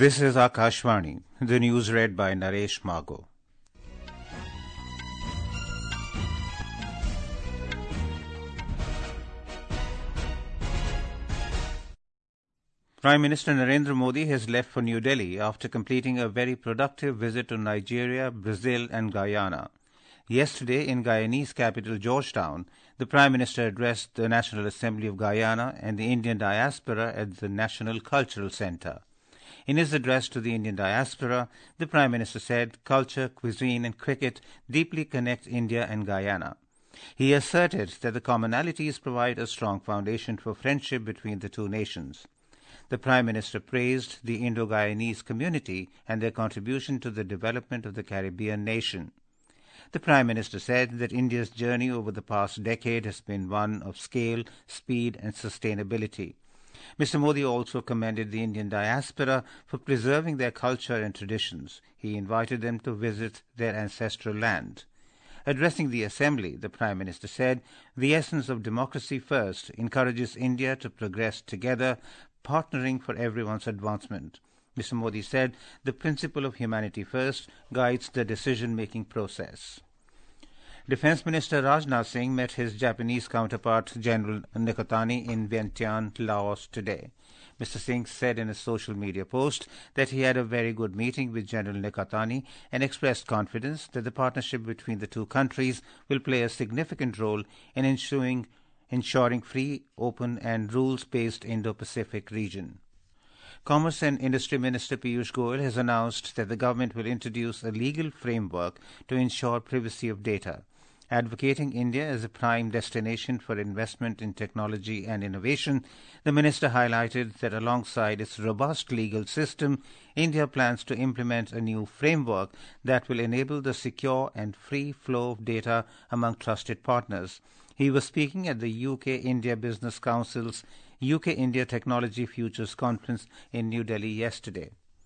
This is Akashvani, the news read by Naresh Mago. Prime Minister Narendra Modi has left for New Delhi after completing a very productive visit to Nigeria, Brazil and Guyana. Yesterday, in Guyanese capital Georgetown, the Prime Minister addressed the National Assembly of Guyana and the Indian diaspora at the National Cultural Centre. In his address to the Indian diaspora, the Prime Minister said culture, cuisine and cricket deeply connect India and Guyana. He asserted that the commonalities provide a strong foundation for friendship between the two nations. The Prime Minister praised the Indo-Guyanese community and their contribution to the development of the Caribbean nation. The Prime Minister said that India's journey over the past decade has been one of scale, speed and sustainability. Mr. Modi also commended the Indian diaspora for preserving their culture and traditions. He invited them to visit their ancestral land. Addressing the Assembly, the Prime Minister said, "The essence of democracy first encourages India to progress together, partnering for everyone's advancement." Mr. Modi said, "The principle of humanity first guides the decision-making process." Defence Minister Rajnath Singh met his Japanese counterpart General Nekotani in Vientiane, Laos today. Mr. Singh said in a social media post that he had a very good meeting with General Nekotani and expressed confidence that the partnership between the two countries will play a significant role in ensuring free, open and rules-based Indo-Pacific region. Commerce and Industry Minister Piyush Goyal has announced that the government will introduce a legal framework to ensure privacy of data. Advocating India as a prime destination for investment in technology and innovation, the minister highlighted that alongside its robust legal system, India plans to implement a new framework that will enable the secure and free flow of data among trusted partners. He was speaking at the UK-India Business Council's UK-India Technology Futures Conference in New Delhi yesterday.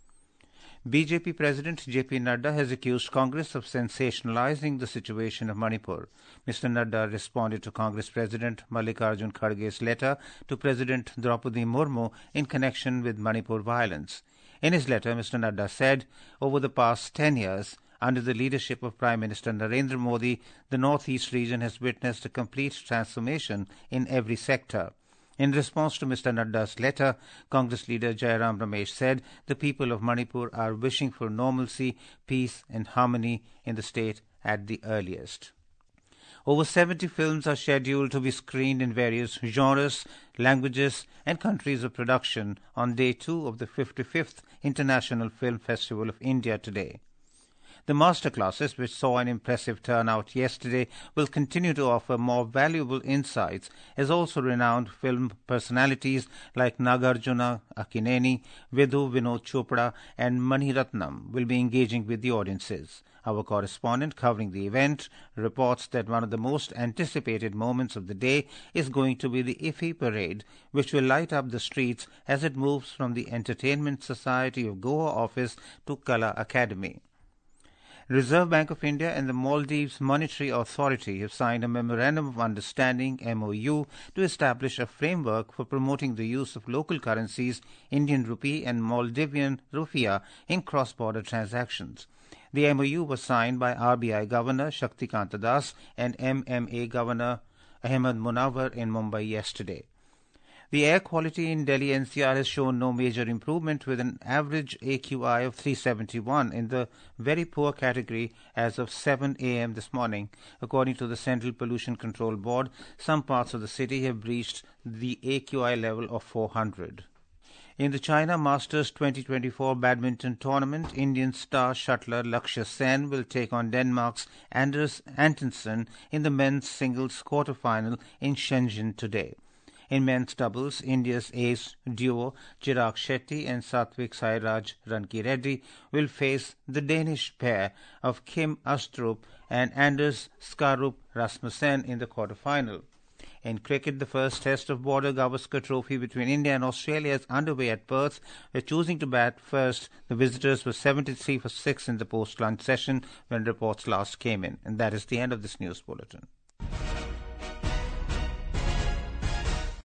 BJP President JP Nadda has accused Congress of sensationalizing the situation of Manipur. Mr. Nadda responded to Congress President Mallikarjun Kharge's letter to President Draupadi Murmu in connection with Manipur violence. In his letter, Mr. Nadda said, "Over the past 10 years, under the leadership of Prime Minister Narendra Modi, the Northeast region has witnessed a complete transformation in every sector." In response to Mr. Nadda's letter, Congress leader Jairam Ramesh said the people of Manipur are wishing for normalcy, peace and harmony in the state at the earliest. Over 70 films are scheduled to be screened in various genres, languages and countries of production on Day 2 of the 55th International Film Festival of India today. The masterclasses, which saw an impressive turnout yesterday, will continue to offer more valuable insights as also renowned film personalities like Nagarjuna Akineni, Vidhu Vinod Chopra and Mani Ratnam will be engaging with the audiences. Our correspondent covering the event reports that one of the most anticipated moments of the day is going to be the IFFI parade, which will light up the streets as it moves from the Entertainment Society of Goa office to Kala Academy. Reserve Bank of India and the Maldives Monetary Authority have signed a Memorandum of Understanding MOU to establish a framework for promoting the use of local currencies, Indian rupee and Maldivian rupiah, in cross-border transactions. The MOU was signed by RBI Governor Shaktikanta Das and MMA Governor Ahmed Munawar in Mumbai yesterday. The air quality in Delhi NCR has shown no major improvement, with an average AQI of 371 in the very poor category as of 7 a.m. this morning. According to the Central Pollution Control Board, some parts of the city have breached the AQI level of 400. In the China Masters 2024 badminton tournament, Indian star shuttler Lakshya Sen will take on Denmark's Anders Antonsen in the men's singles quarter-final in Shenzhen today. In men's doubles, India's ace duo Chirag Shetty and Satvik Sairaj Rankireddy will face the Danish pair of Kim Astrup and Anders Skarup Rasmussen in the quarter-final. In cricket, the first test of Border Gavaskar Trophy between India and Australia is underway at Perth. They're choosing to bat first. The visitors were 73 for 6 in the post-lunch session when reports last came in. And that is the end of this news bulletin.